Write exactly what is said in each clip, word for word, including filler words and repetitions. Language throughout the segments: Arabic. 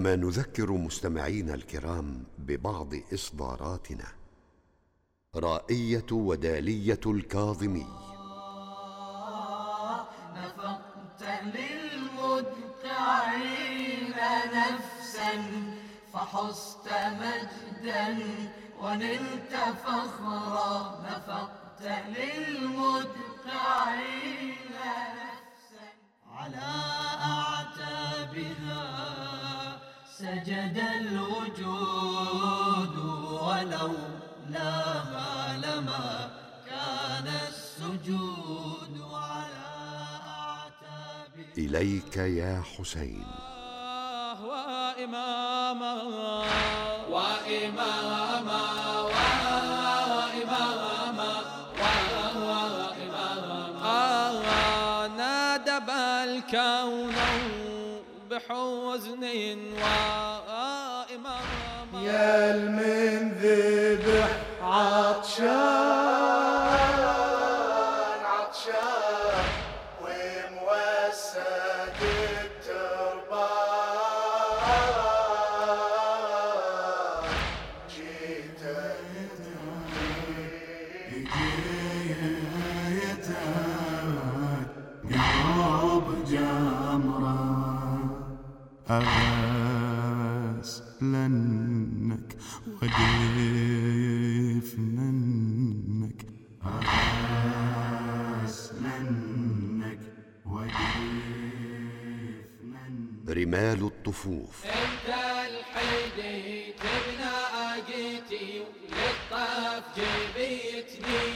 كما نذكر مستمعينا الكرام ببعض إصداراتنا. رائية ودالية الكاظمي. نفقت للمدقعين نفسا فحصت مجدا ونلت فخرا. نفقت للمدقعين نفسا على أعتابها سجد الوجود ولو لها لما كان السجود على أعتابها. إليك يا حسين. وإماما وإماما وإماما وإماما نادب الكون بحزن وإماما يا المنذبح عطشان عطشان وموسد التربان جيتك قلب جمرة أغسلنك ودفننك أغسلنك ودفننك. رمال الطفوف. انت الحيدي تبنى اجيتي للطف جبيتني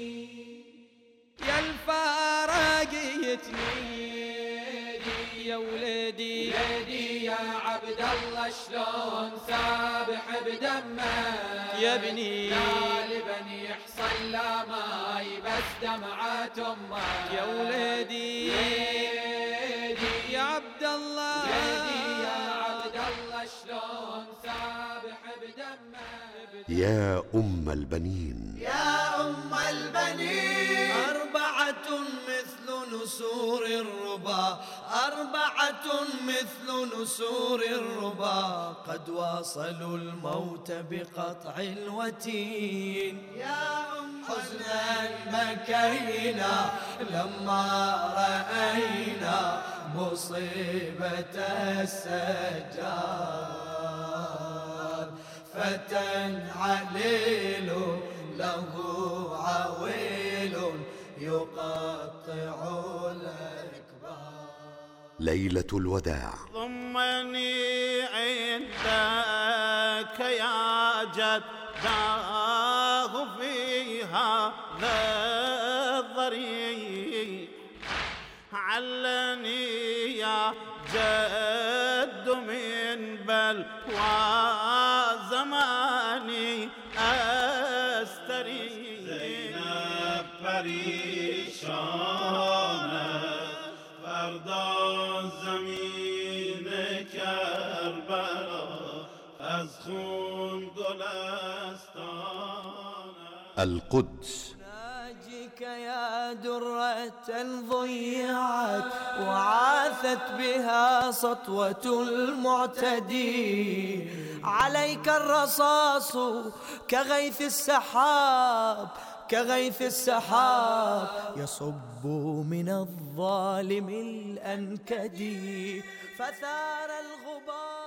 يا الفراقيتني يا ولدي يدي يا عبد الله شلون سابح بدمك يا ابني يا لبني يحصل لا ماي بس دمعات امك يا ولدي يدي يا عبد الله يدي يا عبد الله شلون سابح بدمك يا أم البنين. يا أم البنين أربعة مثل نسور الربا أربعة مثل نسور الربا قد واصلوا الموت بقطع الوتين. يا أم حزنا بكينا لما رأينا مصيبة السجار فتى عليل له عويل يقطع الأكبار. ليلة الوداع. ضمني عندك يا جداه في هذا الضريح علني يا جد من بلوى زماني أستريح. زينب پریشانه فردا زمین کربلا از خون گلستانه. القدس. ناجيك يا درة ضيعت وعاثت بها سطوة المعتدي عليك الرصاص كغيث السحاب كغيث السحاب يصب من الظالم الأنكدي فثار الغبار.